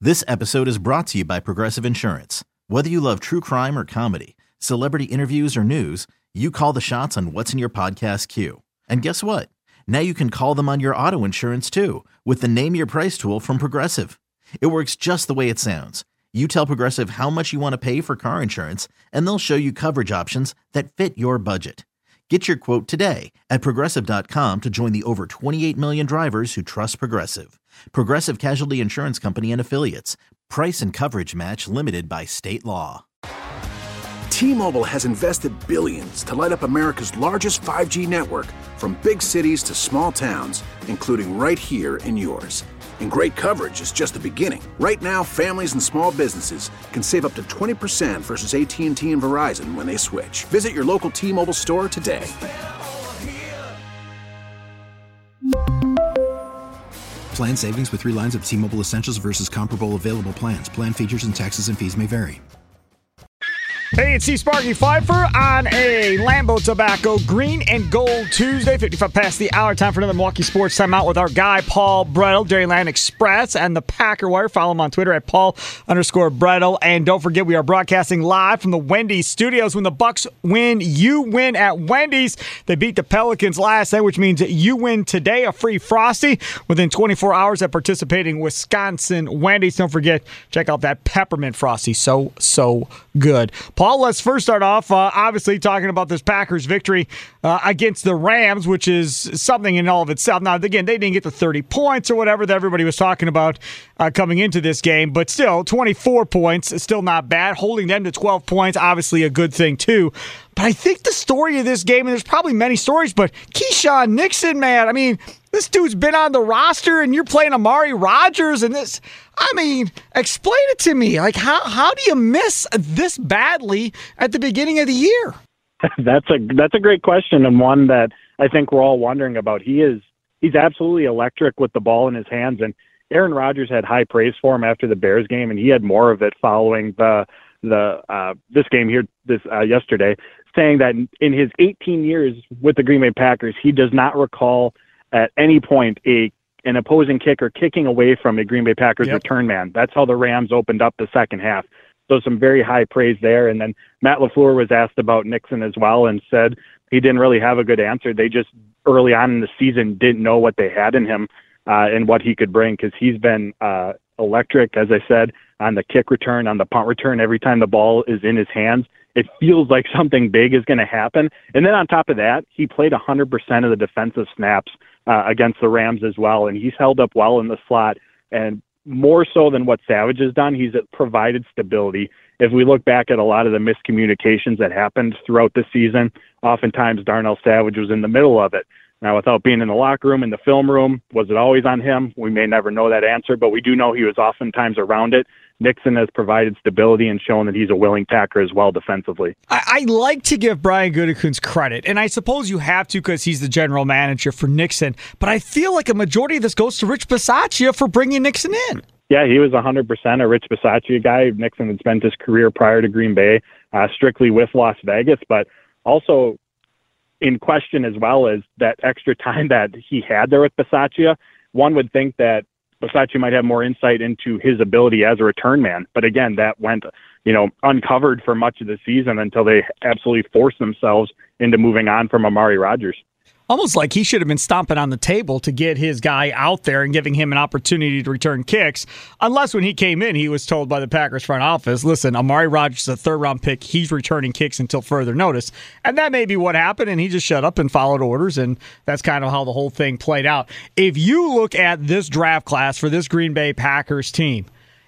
This episode is brought to you by Progressive Insurance. Whether you love true crime or comedy, celebrity interviews or news, you call the shots on what's in your podcast queue. And guess what? Now you can call them on your auto insurance too with the Name Your Price tool from Progressive. It works just the way it sounds. You tell Progressive how much you want to pay for car insurance, and they'll show you coverage options that fit your budget. Get your quote today at Progressive.com to join the over 28 million drivers who trust Progressive. Progressive Casualty Insurance Company and Affiliates. Price and coverage match limited by state law. T-Mobile has invested billions to light up America's largest 5G network, from big cities to small towns, including right here in yours. And great coverage is just the beginning. Right now, families and small businesses can save up to 20% versus AT&T and Verizon when they switch. Visit your local T-Mobile store today. Plan savings with 3 lines of T-Mobile Essentials versus comparable available plans. Plan features and taxes and fees may vary. Hey, it's C. Sparky Pfeiffer on a Lambo Tobacco Green and Gold Tuesday, 55 past the hour. Time for another Milwaukee Sports Timeout with our guy, Paul Brettel, Dairyland Express, and the Packer Wire. Follow him on Twitter at Paul_Brettel. And don't forget, we are broadcasting live from the Wendy's studios. When the Bucks win, you win at Wendy's. They beat the Pelicans last night, which means that you win today. A free Frosty within 24 hours at participating Wisconsin Wendy's. Don't forget, check out that peppermint Frosty. So good. Paul, let's first start off, obviously, talking about this Packers victory against the Rams, which is something in all of itself. Now, again, they didn't get the 30 points or whatever that everybody was talking about coming into this game, but still, 24 points, still not bad. Holding them to 12 points, obviously a good thing, too. But I think the story of this game, and there's probably many stories, but Keyshawn Nixon, man, I mean, this dude's been on the roster, and you're playing Amari Rodgers, and this, I mean, explain it to me. Like, how do you miss this badly at the beginning of the year? That's a great question, and one that I think we're all wondering about. He's absolutely electric with the ball in his hands, and Aaron Rodgers had high praise for him after the Bears game, and he had more of it following this game here yesterday, saying that in his 18 years with the Green Bay Packers, he does not recall at any point an opposing kicker kicking away from a Green Bay Packers return man. That's how the Rams opened up the second half. So some very high praise there. And then Matt LaFleur was asked about Nixon as well and said he didn't really have a good answer. They just early on in the season didn't know what they had in him and what he could bring, because he's been electric, as I said, on the kick return, on the punt return. Every time the ball is in his hands, it feels like something big is going to happen. And then on top of that, he played 100% of the defensive snaps against the Rams as well, and he's held up well in the slot. And more so than what Savage has done, he's provided stability. If we look back at a lot of the miscommunications that happened throughout the season, oftentimes Darnell Savage was in the middle of it. Now, without being in the locker room, in the film room, was it always on him? We may never know that answer, but we do know he was oftentimes around it. Nixon has provided stability and shown that he's a willing Packer as well defensively. I like to give Brian Gutekunst credit, and I suppose you have to because he's the general manager for Nixon, but I feel like a majority of this goes to Rich Bisaccia for bringing Nixon in. Yeah, he was 100% a Rich Bisaccia guy. Nixon had spent his career prior to Green Bay strictly with Las Vegas, but also in question as well as that extra time that he had there with Bisaccia. One would think that Bisaccia might have more insight into his ability as a return man. But again, that went, uncovered for much of the season until they absolutely forced themselves into moving on from Amari Rodgers. Almost like he should have been stomping on the table to get his guy out there and giving him an opportunity to return kicks. Unless when he came in, he was told by the Packers front office, listen, Amari Rodgers is a third-round pick. He's returning kicks until further notice. And that may be what happened, and he just shut up and followed orders, and that's kind of how the whole thing played out. If you look at this draft class for this Green Bay Packers team,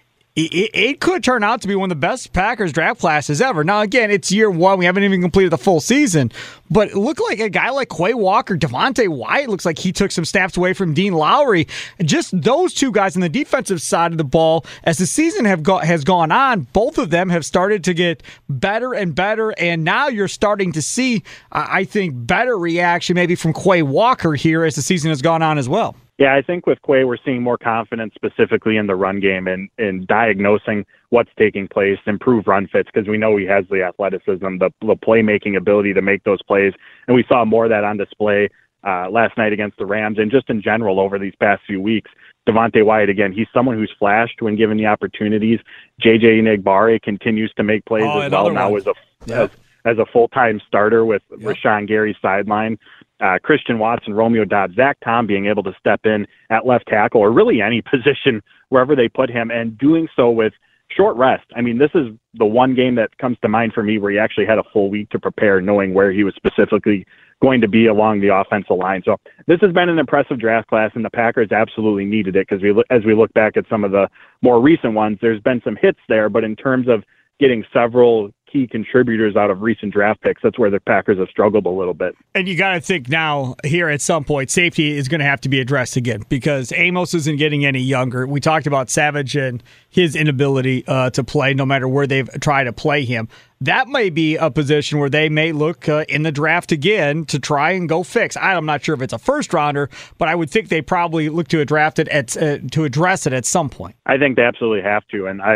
it could turn out to be one of the best Packers draft classes ever. Now, again, it's year one. We haven't even completed the full season. But it looked like a guy like Quay Walker, Devontae Wyatt, looks like he took some snaps away from Dean Lowry. Just those two guys on the defensive side of the ball, as the season has gone on, both of them have started to get better and better. And now you're starting to see, I think, better reaction maybe from Quay Walker here as the season has gone on as well. Yeah, I think with Quay, we're seeing more confidence specifically in the run game and in diagnosing what's taking place, improve run fits, because we know he has the athleticism, the playmaking ability to make those plays. And we saw more of that on display last night against the Rams and just in general over these past few weeks. Devontae Wyatt, again, he's someone who's flashed when given the opportunities. J.J. Enagbare continues to make plays as well now as a full-time starter with Rashawn Gary's sideline. Christian Watson, Romeo Doubs, Zach Tom being able to step in at left tackle or really any position wherever they put him, and doing so with short rest. I mean, this is the one game that comes to mind for me where he actually had a full week to prepare, knowing where he was specifically going to be along the offensive line. So this has been an impressive draft class, and the Packers absolutely needed it, because as we look back at some of the more recent ones, there's been some hits there, but in terms of getting several key contributors out of recent draft picks, that's where the Packers have struggled a little bit. And you got to think now, here at some point, safety is going to have to be addressed again, because Amos isn't getting any younger. We talked about Savage and his inability to play no matter where they've tried to play him. That may be a position where they may look in the draft again to try and go fix. I'm not sure if it's a first rounder, but I would think they probably look to draft it to address it at some point. I think they absolutely have to, and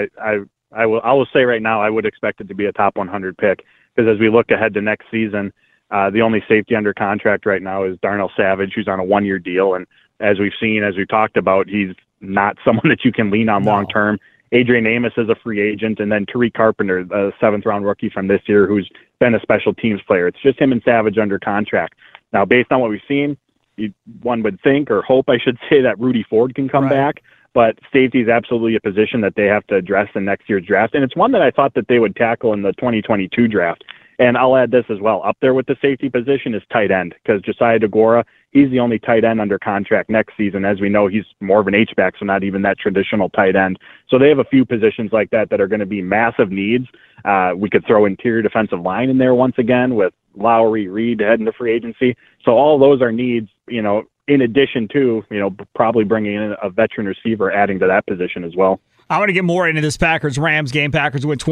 I will say right now, I would expect it to be a top 100 pick, because as we look ahead to next season, the only safety under contract right now is Darnell Savage, who's on a 1-year deal. And as we've talked about, he's not someone that you can lean on long term. Adrian Amos is a free agent, and then Tariq Carpenter, a 7th-round rookie from this year, who's been a special teams player. It's just him and Savage under contract. Now, based on what we've seen, one would think, or hope I should say, that Rudy Ford can come back. But safety is absolutely a position that they have to address in next year's draft. And it's one that I thought that they would tackle in the 2022 draft. And I'll add this as well. Up there with the safety position is tight end, because Josiah DeGuara, he's the only tight end under contract next season. As we know, he's more of an H-back, so not even that traditional tight end. So they have a few positions like that are going to be massive needs. We could throw interior defensive line in there once again with Lowry, Reed heading to free agency. So all those are needs, in addition to, probably bringing in a veteran receiver, adding to that position as well. I want to get more into this Packers-Rams game. Packers went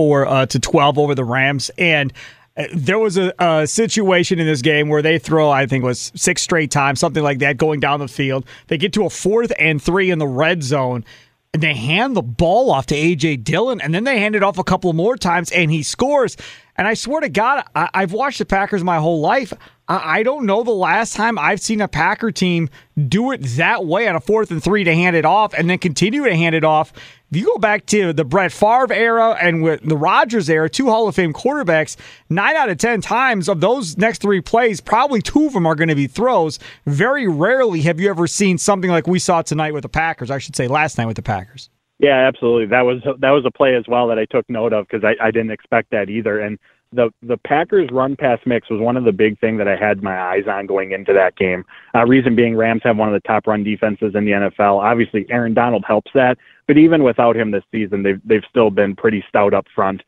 24-12 over the Rams, and there was a situation in this game where they throw, I think it was 6 straight times, something like that, going down the field. They get to a 4th and 3 in the red zone, and they hand the ball off to A.J. Dillon, and then they hand it off a couple more times, and he scores. And I swear to God, I've watched the Packers my whole life. I don't know the last time I've seen a Packer team do it that way on a 4th and 3 to hand it off and then continue to hand it off. If you go back to the Brett Favre era and with the Rodgers era, 2 Hall of Fame quarterbacks, 9 out of 10 times of those next 3 plays, probably 2 of them are going to be throws. Very rarely have you ever seen something like we saw tonight with the Packers. I should say last night with the Packers. Yeah, absolutely. That was a play as well that I took note of, because I didn't expect that either. And the Packers run-pass mix was one of the big things that I had my eyes on going into that game. Reason being, Rams have one of the top run defenses in the NFL. Obviously, Aaron Donald helps that, but even without him this season, they've still been pretty stout up front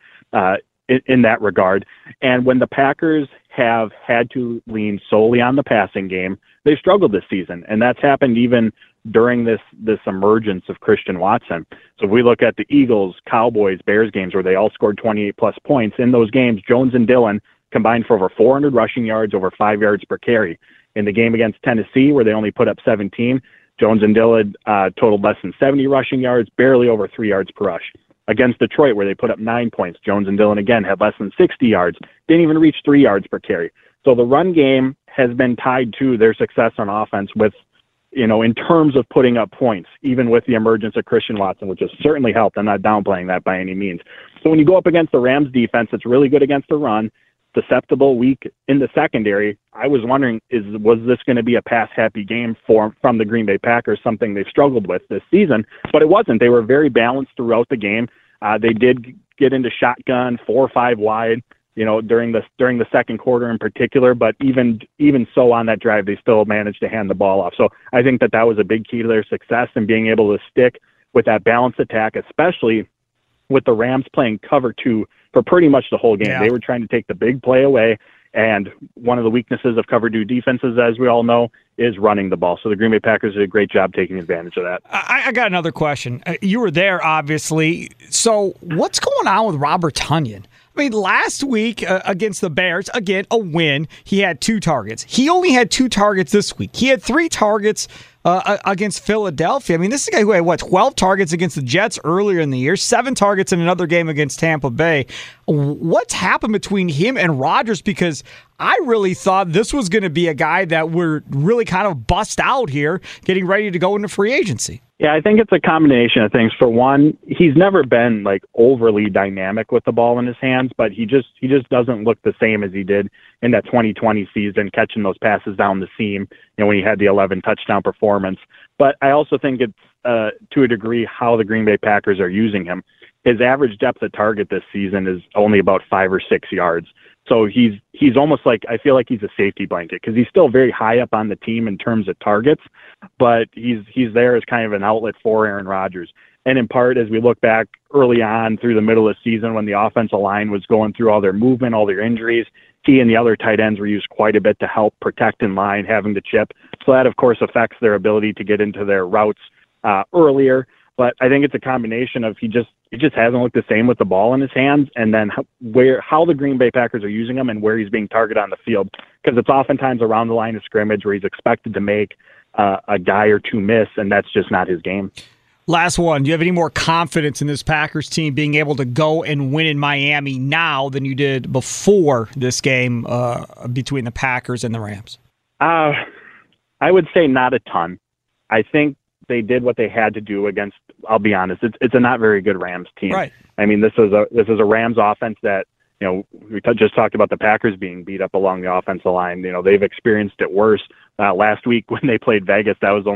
in that regard. And when the Packers have had to lean solely on the passing game, they've struggled this season, and that's happened even during this emergence of Christian Watson. So if we look at the Eagles, Cowboys, Bears games where they all scored 28-plus points, in those games, Jones and Dillon combined for over 400 rushing yards, over 5 yards per carry. In the game against Tennessee, where they only put up 17, Jones and Dillon totaled less than 70 rushing yards, barely over 3 yards per rush. Against Detroit, where they put up 9 points, Jones and Dillon again had less than 60 yards, didn't even reach 3 yards per carry. So the run game has been tied to their success on offense with, in terms of putting up points, even with the emergence of Christian Watson, which has certainly helped. I'm not downplaying that by any means. So when you go up against the Rams defense, it's really good against the run, susceptible, weak in the secondary. I was wondering, was this going to be a pass-happy game from the Green Bay Packers, something they've struggled with this season? But it wasn't. They were very balanced throughout the game. They did get into shotgun, 4 or 5 wide, during the second quarter in particular, but even so on that drive, they still managed to hand the ball off. So I think that was a big key to their success, and being able to stick with that balanced attack, especially with the Rams playing cover 2 for pretty much the whole game. Yeah. They were trying to take the big play away, and one of the weaknesses of cover 2 defenses, as we all know, is running the ball. So the Green Bay Packers did a great job taking advantage of that. I got another question. You were there, obviously. So what's going on with Robert Tonyan? I mean, last week against the Bears, again, a win, he had 2 targets. He only had 2 targets this week. He had 3 targets against Philadelphia. I mean, this is a guy who had, 12 targets against the Jets earlier in the year, 7 targets in another game against Tampa Bay. What's happened between him and Rodgers? Because I really thought this was going to be a guy that would really kind of bust out here, getting ready to go into free agency. Yeah, I think it's a combination of things. For one, he's never been like overly dynamic with the ball in his hands, but he just doesn't look the same as he did in that 2020 season, catching those passes down the seam, when he had the 11 touchdown performance. But I also think it's to a degree how the Green Bay Packers are using him. His average depth of target this season is only about 5 or 6 yards. So he's almost like, I feel like he's a safety blanket because he's still very high up on the team in terms of targets, but he's there as kind of an outlet for Aaron Rodgers. And in part, as we look back early on through the middle of the season when the offensive line was going through all their movement, all their injuries, he and the other tight ends were used quite a bit to help protect in line, having the chip. So that, of course, affects their ability to get into their routes earlier. But I think it's a combination of he just hasn't looked the same with the ball in his hands, and then how the Green Bay Packers are using him and where he's being targeted on the field, because it's oftentimes around the line of scrimmage where he's expected to make a guy or two miss, and that's just not his game. Last one. Do you have any more confidence in this Packers team being able to go and win in Miami now than you did before this game between the Packers and the Rams? I would say not a ton. I think they did what they had to do against, I'll be honest, it's a not very good Rams team. Right. I mean, this is a Rams offense that, we just talked about the Packers being beat up along the offensive line. They've experienced it worse. Last week when they played Vegas, that was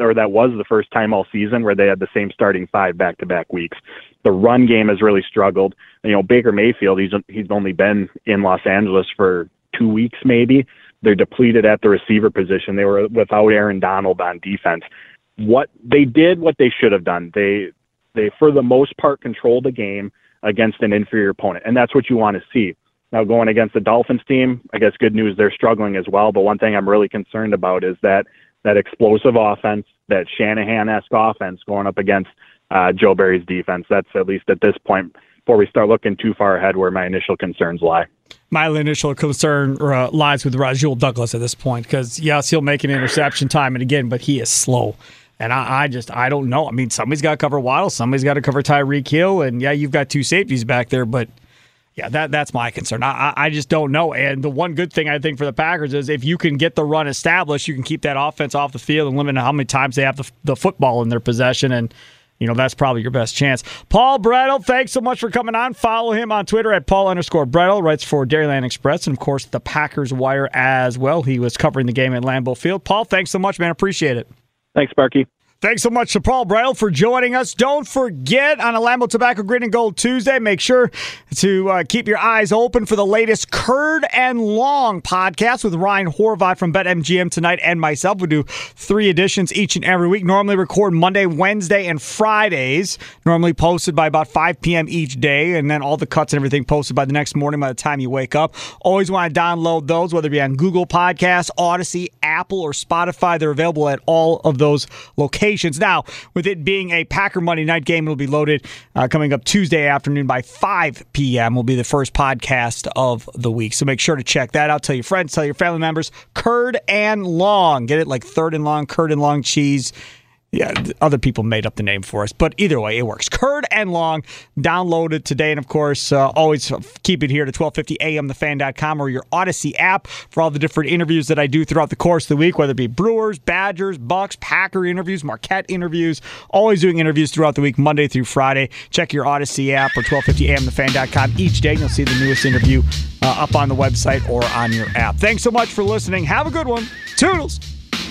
the first time all season where they had the same starting 5 back-to-back weeks. The run game has really struggled. Baker Mayfield, he's only been in Los Angeles for 2 weeks maybe. They're depleted at the receiver position. They were without Aaron Donald on defense. What they should have done. They for the most part controlled the game against an inferior opponent, and that's what you want to see. Now going against the Dolphins team, I guess good news, they're struggling as well, but one thing I'm really concerned about is that explosive offense, that Shanahan-esque offense going up against Joe Barry's defense. That's, at least at this point, before we start looking too far ahead, where my initial concerns lie. My initial concern lies with Rasul Douglas at this point, because yes, he'll make an interception time and again, but he is slow. And I don't know. I mean, somebody's got to cover Waddle, somebody's got to cover Tyreek Hill, and yeah, you've got 2 safeties back there, but yeah, that's my concern. I just don't know. And the one good thing I think for the Packers is if you can get the run established, you can keep that offense off the field and limit how many times they have the football in their possession, and that's probably your best chance. Paul Bretl, thanks so much for coming on. Follow him on Twitter at Paul_Bretl, writes for Dairyland Express, and of course the Packers Wire as well. He was covering the game at Lambeau Field. Paul, thanks so much, man. Appreciate it. Thanks, Sparky. Thanks so much to Paul Bretl for joining us. Don't forget, on a Lambeau Tobacco Green and Gold Tuesday, make sure to keep your eyes open for the latest Curd and Long podcast with Ryan Horvath from BetMGM tonight and myself. We do 3 editions each and every week. Normally record Monday, Wednesday, and Fridays. Normally posted by about 5 p.m. each day, and then all the cuts and everything posted by the next morning by the time you wake up. Always want to download those, whether it be on Google Podcasts, Odyssey, Apple, or Spotify. They're available at all of those locations. Now, with it being a Packer Monday night game, it'll be loaded coming up Tuesday afternoon by 5 p.m. will be the first podcast of the week. So make sure to check that out. Tell your friends, tell your family members. Curd and Long. Get it like Third and Long, Curd and Long cheese. Yeah, other people made up the name for us, but either way, it works. Curd and Long, download it today. And, of course, always keep it here to 1250 amthefan.com or your Odyssey app for all the different interviews that I do throughout the course of the week, whether it be Brewers, Badgers, Bucks, Packer interviews, Marquette interviews, always doing interviews throughout the week, Monday through Friday. Check your Odyssey app or 1250 amthefan.com each day, and you'll see the newest interview up on the website or on your app. Thanks so much for listening. Have a good one. Toodles.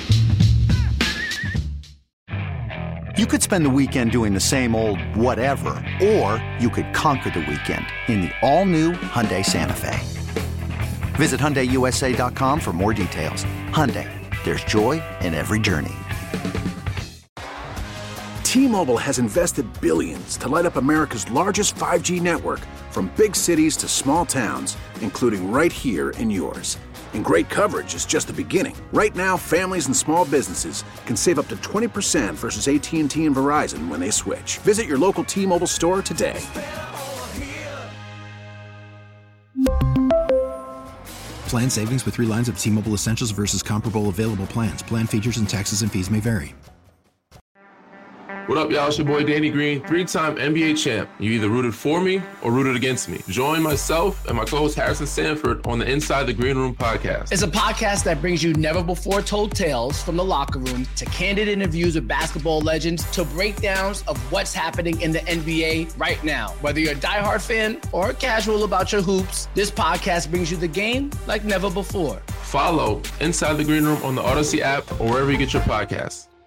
You could spend the weekend doing the same old whatever, or you could conquer the weekend in the all-new Hyundai Santa Fe. Visit HyundaiUSA.com for more details. Hyundai, there's joy in every journey. T-Mobile has invested billions to light up America's largest 5G network, from big cities to small towns, including right here in yours. And great coverage is just the beginning. Right now, families and small businesses can save up to 20% versus AT&T and Verizon when they switch. Visit your local T-Mobile store today. Plan savings with 3 lines of T-Mobile Essentials versus comparable available plans. Plan features and taxes and fees may vary. What up, y'all? It's your boy Danny Green, 3-time NBA champ. You either rooted for me or rooted against me. Join myself and my co-host Harrison Sanford on the Inside the Green Room podcast. It's a podcast that brings you never-before-told tales from the locker room to candid interviews with basketball legends to breakdowns of what's happening in the NBA right now. Whether you're a diehard fan or casual about your hoops, this podcast brings you the game like never before. Follow Inside the Green Room on the Odyssey app or wherever you get your podcasts.